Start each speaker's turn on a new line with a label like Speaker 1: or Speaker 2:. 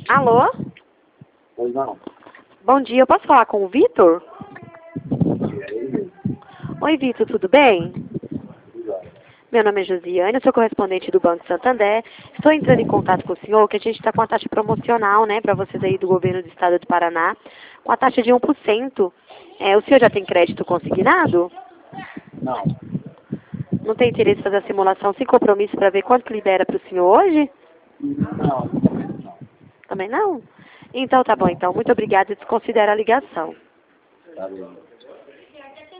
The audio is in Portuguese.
Speaker 1: Alô?
Speaker 2: Pois não.
Speaker 1: Bom dia, eu posso falar com o Vitor? Oi, Vitor, tudo bem? Meu nome é Josiane, eu sou correspondente do Banco Santander. Estou entrando em contato com o senhor, que a gente está com a taxa promocional, né, para vocês aí do governo do estado do Paraná, com a taxa de 1%. O senhor já tem crédito consignado?
Speaker 2: Não.
Speaker 1: Não tem interesse em fazer a simulação sem compromisso para ver quanto que libera para o senhor hoje?
Speaker 2: Não, não.
Speaker 1: Também não? Então tá bom, então. Muito obrigada e desconsidera a ligação.
Speaker 2: Tá bem.